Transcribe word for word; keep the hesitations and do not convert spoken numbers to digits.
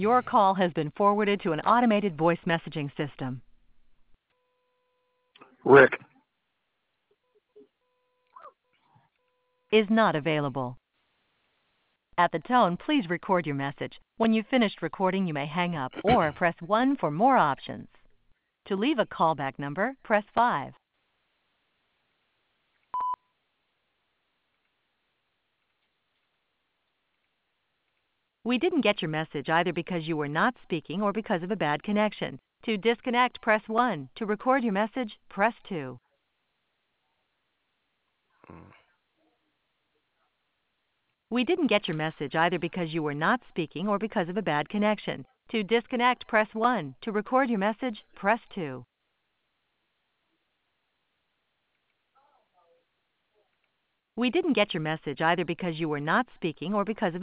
Your call has been forwarded to an automated voice messaging system. Rick. Is not available. At the tone, please record your message. When you've finished recording, you may hang up or press one for more options. To leave a callback number, press five. We didn't get your message either because you were not speaking or because of a bad connection. To disconnect, press one. To record your message, press two. We didn't get your message either because you were not speaking or because of a bad connection. To disconnect, press one. To record your message, press two. We didn't get your message either because you were not speaking or because of